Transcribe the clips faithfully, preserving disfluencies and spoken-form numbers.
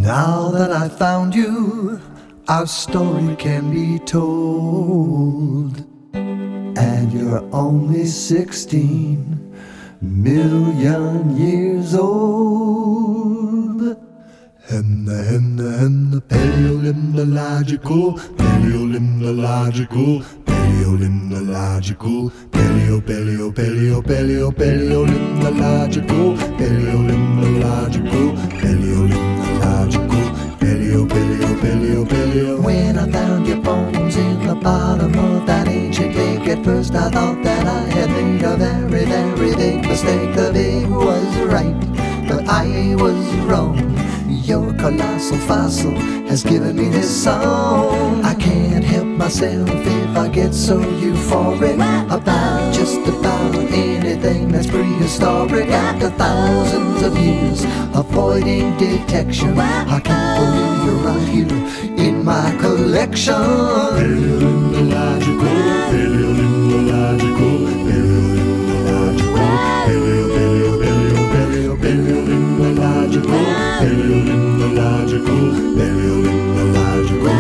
Now that I found you, our story can be told. And you're only sixteen million years old. And the, and the, and the paleolimnological, paleolimnological, paleolimnological, paleo, paleo, paleo, paleo, paleolimnological, paleolimnological, paleolimnological, paleo, paleo, paleo, paleo. When I found your bones in the bottom of that ancient lake, at first I thought that I had made a very, very big mistake. The big was right, but I was wrong. Your colossal fossil has given me this song. I can't help myself if I get so euphoric about just about anything that's prehistoric. After thousands of years avoiding detection, I can't believe you're right here in my collection. Paleolimnological, paleolimnological, paleolimnological, paleo, paleo, paleo, paleo, paleolimnological, paleolimnological, paleolimnological.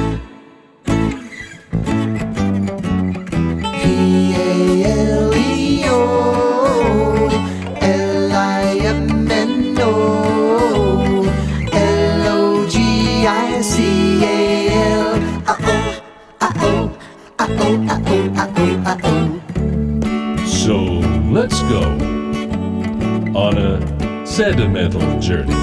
P A L E O L I M N O L O G I C A L. Uh-oh, uh-oh, uh-oh, uh-oh, uh-oh, uh-oh. So let's go on a sentimental journey.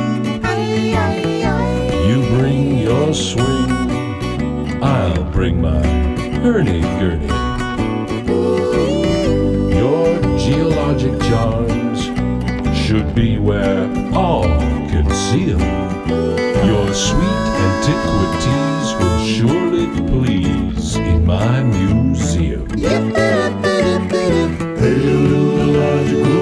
You bring your swing, I'll bring my hurdy-gurdy. Your geologic charms should be where all can see 'em. Your sweet antiquities will surely please in my museum. Paleolimnological,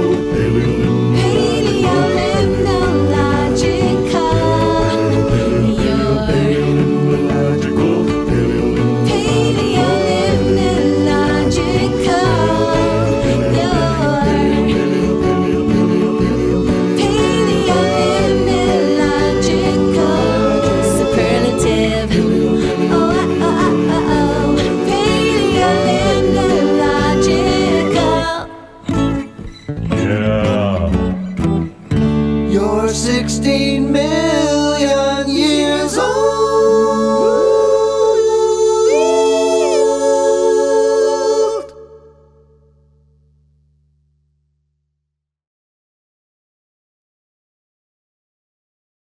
You're sixteen million years